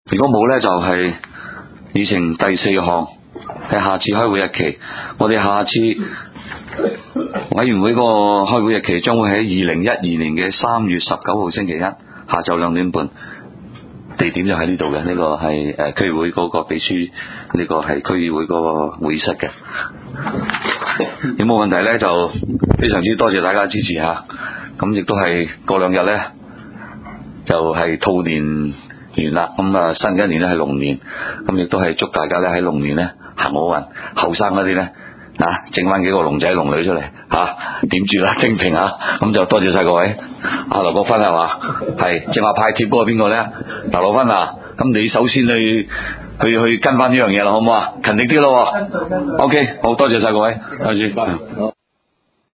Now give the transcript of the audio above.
如果冇咧，就係議程第4項係下次開會日期。我哋下次委員會嗰個開會日期將會喺2012年嘅3月19號星期一下晝2點半，地點就喺呢度嘅。呢個係區議會嗰個秘書，呢個係區議會嗰個會議室嘅。有冇問題咧？就非常之多謝大家支持吓。咁亦都係過2日咧，就係兔年完啦。咁啊，新嘅一年咧係龍年，咁亦都係祝大家咧喺龍年咧行好運。後生嗰啲咧整翻幾個龍仔龍女出嚟點住啦，精平啊！咁就多謝晒各位。阿劉國勳係嘛？係正話派帖嗰個邊個咧？劉國勳啊，咁你首先去跟翻呢樣嘢啦，好唔好啊？勤力啲咯。OK， 好多謝晒各位，多謝。